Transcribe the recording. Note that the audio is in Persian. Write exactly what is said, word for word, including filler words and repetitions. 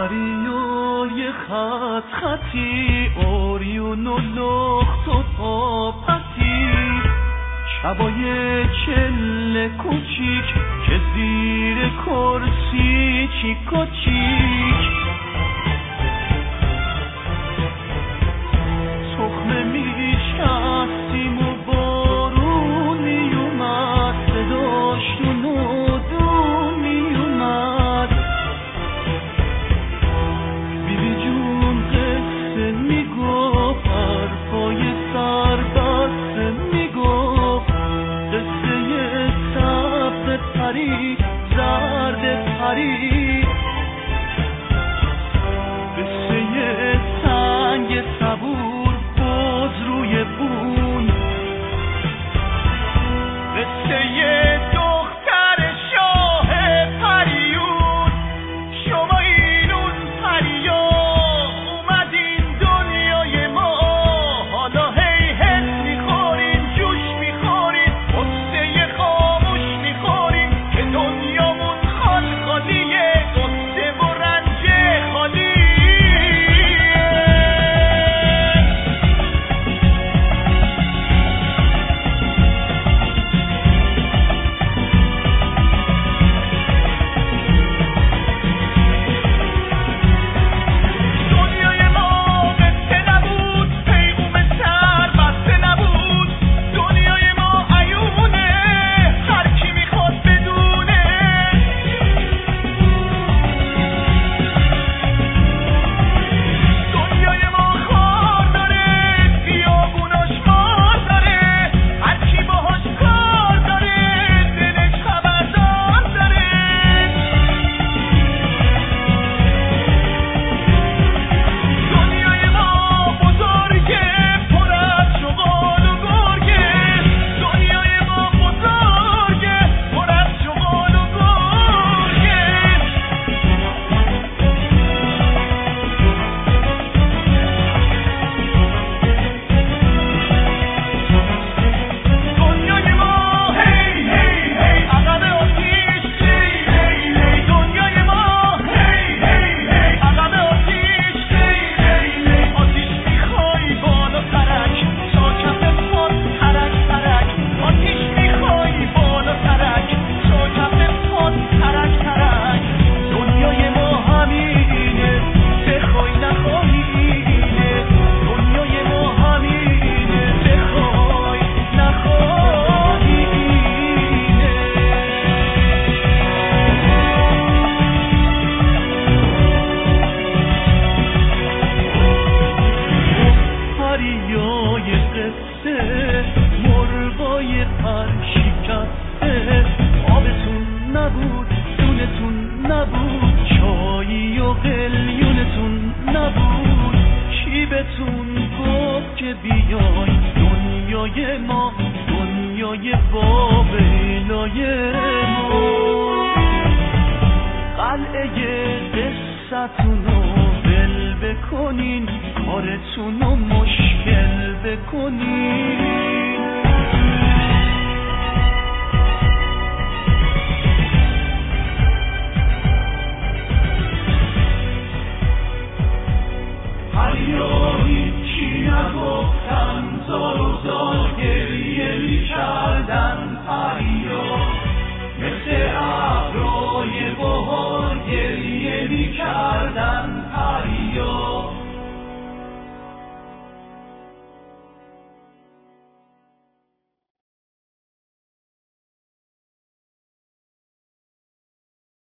پریای خط خطی، اوریون و لخت و پاپتی، شبای چله کوچیک که زیر کرسی چیک و چیک، تخمه میشستیم و بارونی اومد، صداش تو نادونی اومد. بیبی جون قصه میگفت، حرفای سربسته میگفت، قصه سبز پری زرد پری، قصه سنگ صبور باز روی بون، قصه دختر شاه پریون. شما اینون پریا اومدین دنیای ما، حالا هی حس میخورین، جوش میخورین، قصه خاموش میخورین که دنیامون خال خالیه، قصه و رنج خالیه. دنیای ما قصه نبود، پیغوم سر بسته نبود، دنیای ما عیونه، هر کی میخواد بدونه. دنیای ما خار داره، خیابوناش مار داره، هر کی باهاش کار داره، دلش خبردار داره. دنیای ما بزرگه، پر از شغال و گرگه، دنیای ما بزرگه، پر از شغال و گرگه. دنیای ما هی هی هی عقب آتیش، هی هی هی دنیای ما هی هی هی عقب آتیش، هی هی هی آتیش میخوای بالا ترک، تا کف پات ترک ترک، آتیش میخوای بالا ترک، تا کف پات ترک ترک. دنیای ما همینه، بخوای نخوای اینه، دنیای ما همینه، بخوای نخوای اینه. پریای قصه، مرغای پر شکسته، آبتون نبود، دونتون نبود، چایی و قلیونتون نبود، کی بهتون گفت که بیاین دنیای ما، دنیای بابیلای ما. قلعه قصتونو ول بکنین، کارتونو مشکل بکنین. پریا هیچی نگفتن، زار و زار گریه میکردن، پریا مثل ابرای بهار گریه میکردن.